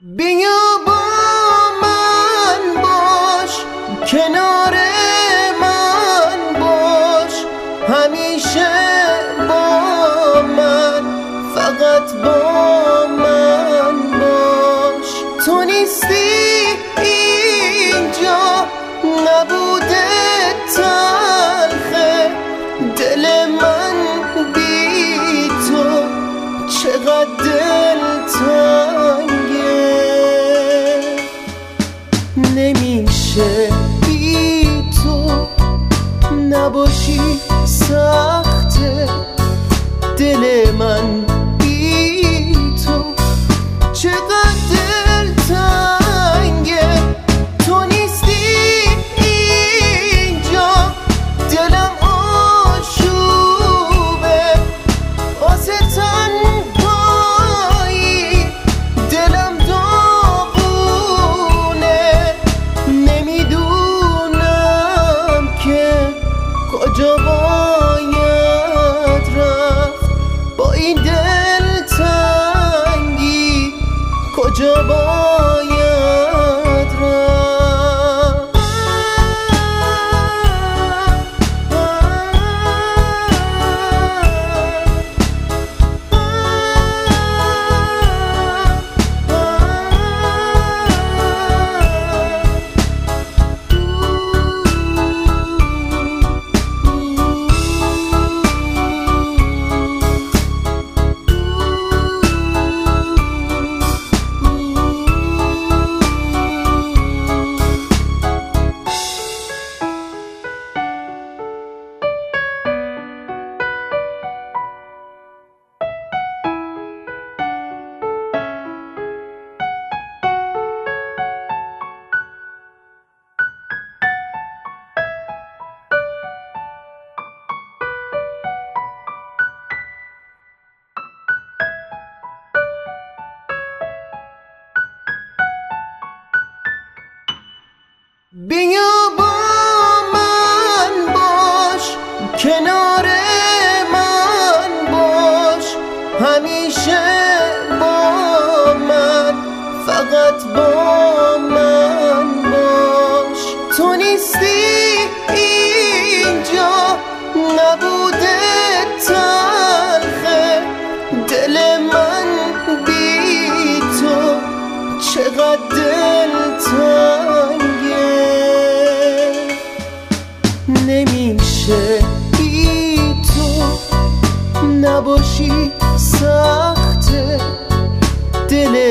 بیا با من باش، کنار من باش، همیشه با من، فقط با من باش. تو نیستی اینجا، نبوده تلخه دل من بی تو، چقدر دلتنگه. نمیشه بی تو نباشی، سخته دل من بی تو، چقدر دلتنگه. تو نیستی اینجا، دلم آشوبه واسه تنهایی، دلم داغونه. نمیدونم که کجا باید رفت با این دلتنگی، کجا باید رفت. بیا با من باش، کنار من باش، همیشه با من، فقط با من باش. تو نیستی اینجا، نبوده تلخه دل من بی تو، چقدر دلتنگه. نمیشه بی تو نباشی، سخته دل